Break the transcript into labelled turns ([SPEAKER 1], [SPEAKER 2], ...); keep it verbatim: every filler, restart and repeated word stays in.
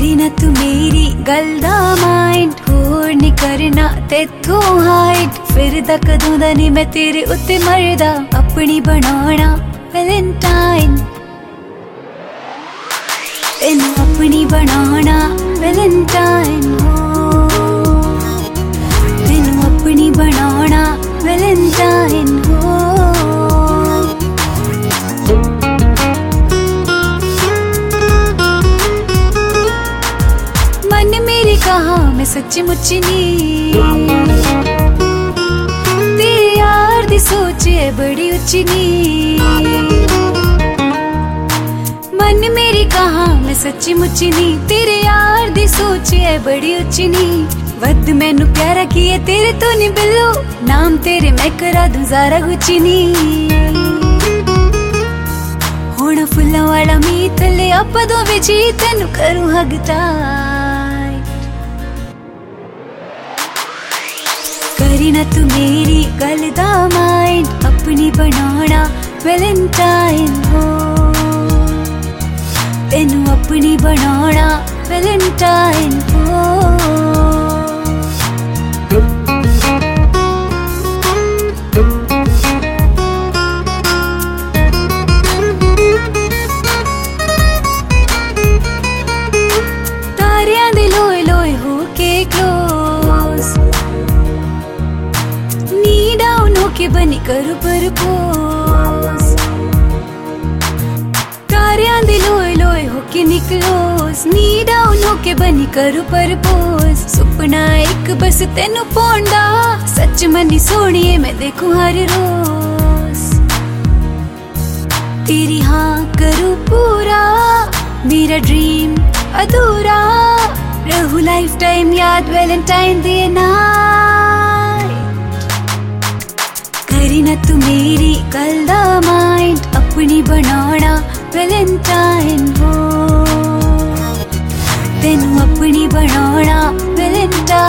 [SPEAKER 1] करी ना तू मेरी गल दा माइंड, होर नी करना तेथों हाइड। फिर दा कदों दा नी मैं तेरे उत्ते मरदा, अपनी बनाना वैलेंटाइन। तेनू अपनी बनाना वैलेंटाइन हो, तेनू अपनी बनाना वैलेंटाइन हो। मन मेरी कहा मैं सच्ची मुच्ची नी, तेरे यार दी सोच है बड़ी उच्ची नी। मन मेरी कहा मैं सच्ची मुच्ची नी, तेरे यार दी सोच है बड़ी उच्ची नी। वद मैनू प्यारा की है तेरे तो नी बिल्लो, नाम तेरे मैं करा दूं ज़ारा गुच्ची नी। होना फुल्लां वाला मी थले आपां दोवें जी, तैनू करूं हग टाइट। करी ना तू मेरी गल दा माइंड, अपनी बनाना वैलेंटाइन हो, तेनू अपनी बनाना वैलेंटाइन हो। तारियां दे लोए लोए हो के क्लोज, नी डाउन होके बनी करू परपोज। तारियां दे लोए लोए होके निकलोस, नी डाउन होके बनी करू परपोज। सुपना एक बस तेनू पोंदा, सच मनी सोनिए मैं देखूं हर रोज। तेरी हाँ करूं पूरा, मेरा ड्रीम अधूरा। रहूं लाइफ टाइम याद वैलेंटाइन डे नाइट। करी ना तू मेरी गल दा माइंड, अपनी बनाना वैलेंटाइन हो, तेनू अपनी बनाना वैलेंटाइन।